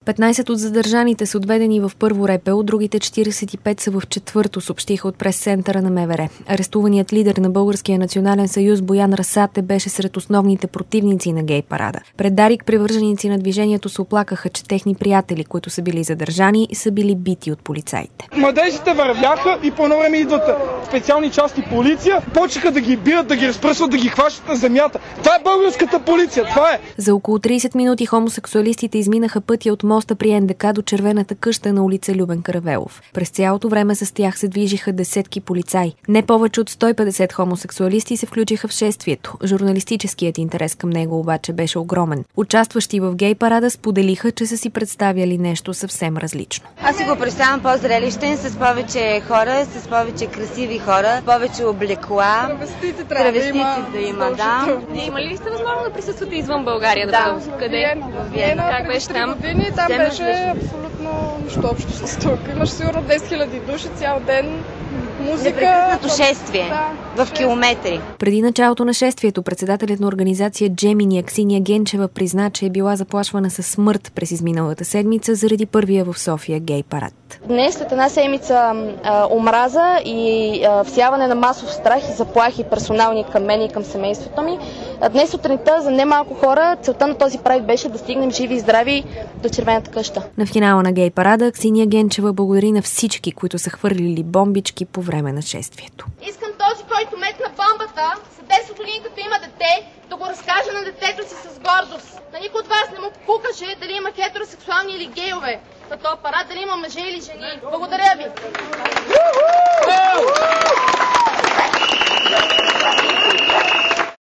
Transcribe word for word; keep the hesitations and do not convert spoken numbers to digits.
петнайсет от задържаните са отведени в първо РПУ, другите четирийсет и пет са в четвърто, съобщиха от прес-центъра на МВР. Арестуваният лидер на Българския национален съюз Боян Расате беше сред основните противници на гей парада. Пред Дарик привърженици на движението се оплакаха, че техни приятели, които са били задържани, са били бити от полицаите. Младежите вървяха и по едно време идват специални части полиция, почнаха да ги бият, да ги разпръсват, да ги хващат на земята. Това е българската полиция, това е! За около трийсет минути хомосексуалистите изминаха пътя от моста при НДК до Червената къща на улица Любен Каравелов. През цялото време с тях се движиха десетки полицаи. Не повече от сто и петдесет хомосексуалисти се включиха в шествието. Журналистическият интерес към него обаче беше огромен. Участващи в гей парада споделиха, че са си представяли нещо съвсем различно. Аз си го представям по-зрелищен, с повече хора, с повече красиви хора, повече облекла. Травестите трябва да има. Да има, да. Имали ли сте възможност да присъствате извън България? Да. Да. Къде? В Виена. Как беше там? Години, там беше абсолютно нищо общо с тук. Имаш сигурно десет хиляди души цял ден. Музика. Непрекъснато шествие. Да, в километри. Преди началото на шествието, председателят на организация Джемини Аксинья Генчева призна, че е била заплашвана със смърт през изминалата седмица заради първия в София гей парад. Днес, след една седмица а, омраза и а, всяване на масов страх и заплахи персонални към мен и към семейството ми, а, днес сутринта за немалко хора целта на този прайд беше да стигнем живи и здрави до Червената къща. На финала на гей парада Аксинья Генчева благодари на всички, които са хвърлили бомбички по време на шествието. Искам този, който метна бомбата, след десет години, като има дете, да го разкаже на детето си с гордост. На никой от вас не му пукаше дали има хетеросексуални или гейове. На този парад дали има мъже или жени. Благодаря ви!